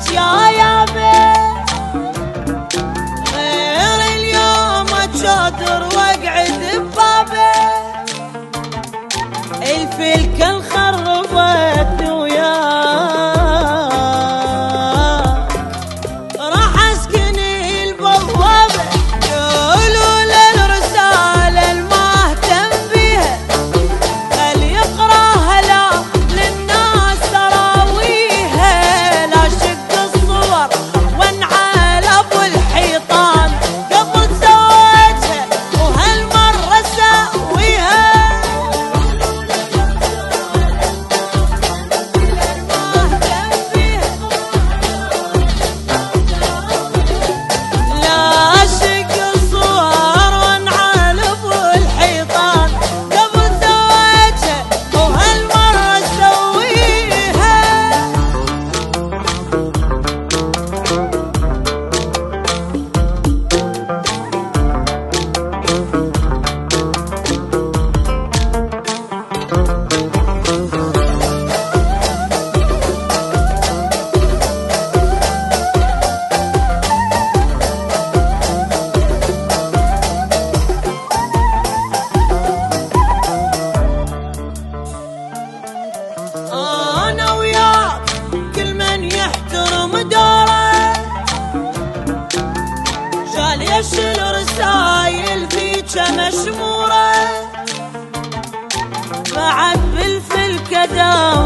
يا بيه غير اليوم اتشاطر واقعد ببابه الفلك الخربت وياه راح اسكن البوابه قولوا للرسالة المهتم بيها خل يقراها لا للناس تراويها لا شق الصور وانعال ابو الحيطان قبل زواجها وهالمرة ساويها أنا وياك كل من يحترم داره جال يشيل رسايل فيك مشمورة بعد بالفلك دام